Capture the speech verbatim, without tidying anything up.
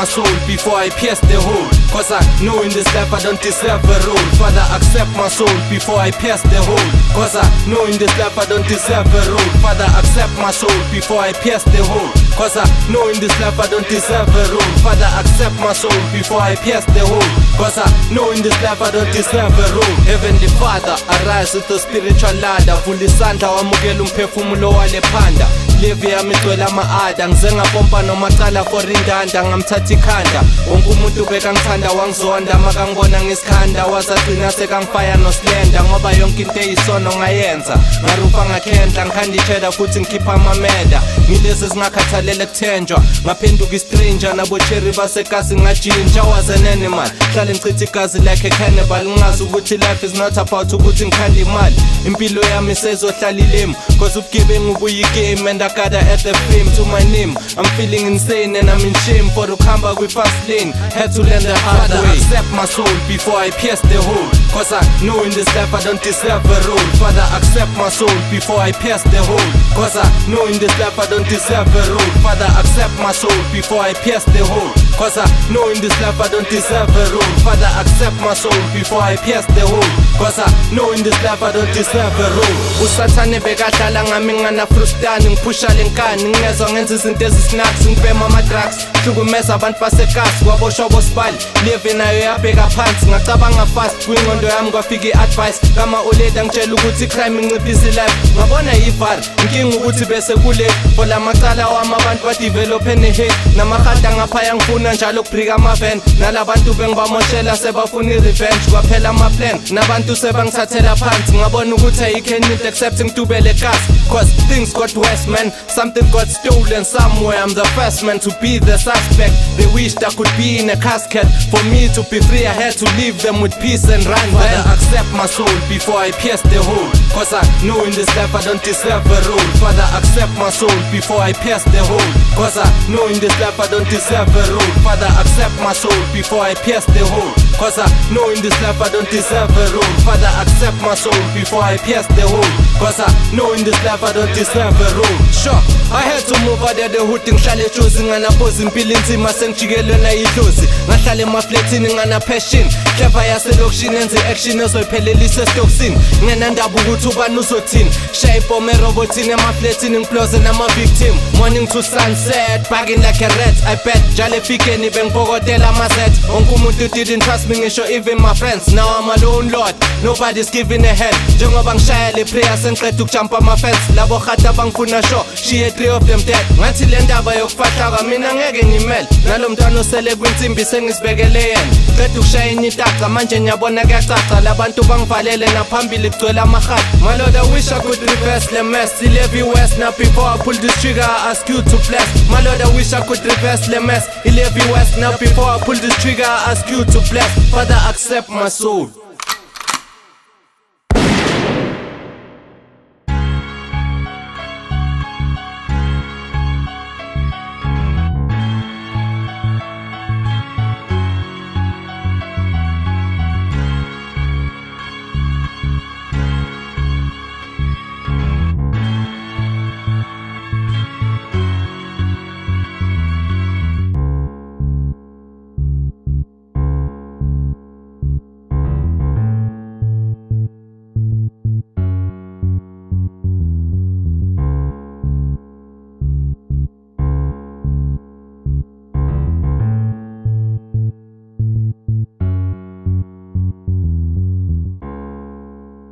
my soul before I pierce the hole. Cause I know in this life I don't deserve a role. Father, accept my soul before I pierce the hole. Cause I know in this life I don't deserve a role. Father, accept my soul before I pierce the hole. Cause I know in this life I don't deserve a role. Father, accept my soul before I pierce the hole. Cause I know in this life I don't deserve a role. Heavenly Father, arise with the spiritual ladder. Vula isandla wamukela umphefumulo wale phanda. Live yami igcwele ama-ada. Ngize ngapompa nomacala for indanda. Ngamthatha ikhanda. Wonke umuntu bekangithanda wangizonda. Makangibona ngisikhanda wazagcina sekangifaya nosilenda. Ngoba yonke into eyisono ngayenza. Ngarupa ngakhendla ngikhanda icheda futhi ngikhipha amameda. Ngilezi zingakhathalele kuthenjwa. Ngaphenduka istranger nabocherry basekasi ngajinja. Was an animal hlale ngichitha igazi like a cannibal. Ngazi ukuthi life is not about ukuthi ngikhanda imali. Impilo yami sezohlala ilemu. Cause ubugebengu buyigame and I gotta add the fame to my name. I'm feeling insane and I'm in shame for the comeback with fast lane. Had to learn the hard way. Father, accept my soul before I pierce the hole. Cause I know in this life I don't deserve a role. Father, accept my soul before I pierce the hole. Cause I know in this life I don't deserve a role. Father, accept my soul before I pierce the hole. Cause I know in this life I don't deserve a role. Father, accept my soul before I pierce the hole. Cause I know in this life I don't deserve a role. Usathane bekadlala ngami ngana frustani. Ngipusha lenkani ngezwa ngenza izinto ezisnacks. Ngibhema ama-drugs hlukumeza abantu basekasi. Kwaboshwa bosibali live nayo yabheka phansi. Ngacabanga fast kwingqondo yami kwafika i-advice kama uleda ngitshela ukuthi crime inciphisa life. Ngabona yivari inkinga ukuthi bese kule for la macala wami abantu badevelophe ne-hate. Namahada ngaphaya ngifuna njalo ukubrika ama-van. Nalabantu bengibamoshela sebafuna i-revenge. Kwaphela ama-plan nabantu sebangithathela phansi. Ngabona ukuthi ayikho enye into except ngitubele kasi. Cause things got worse man. Something got stolen somewhere. I'm the first man to be the suspect. They wished I could be in a casket. For me to be free I had to leave them with peace and run. Father, accept my soul before I pierce the hole. Cause I know in this life I don't deserve a role. Father, accept my soul before I pierce the hole. Cause I know in this life I don't deserve a role. Father, accept my soul before I pierce the hole. Cause I know in this life I don't deserve a role. Father, accept my soul before I pierce the hole. Cause I know in this life I don't deserve a role. Sure, I had to move out of the hood. Ngihlale ejozi nganaphozi impilo inzima sengijikelwe nayidlozi. Ngahlale emafletini ngana passion. Clever yaselokishini enze action ezoyiphelelisa esitokisini. Nginendaba ukuthi ubani uzothini. Shaya ibhome erobotini emafletini ngiploze nama-victim. Morning to sunset, bagging like a rat. I bet njalo efikeni bengibhokotela ama-set. Wonke umuntu didn't trust me ngisho even my friends. Now I'm alone Lord, nobody's giving a hand. Njengoba ngishaya le prayer sengiqeda ukujumpa ama-fence. Labo khata bangifuna sho, she had three of them dead. Ngathi le ndaba yokufahlaka mina ngeke ngimele. Nalo mntwana osele kwinsimbi sengisibekele yena. Qeda ukushaya enye itaca manje ngiyabona kuyacaca. Labantu bangivalele naphambili kugcwele amahati. My Lord, I wish I could reverse the mess. Levi West now before I pull this trigger I ask you to bless. My Lord, I wish I could reverse the mess. Levi West now before I pull this trigger I ask you to bless. Father, accept my soul.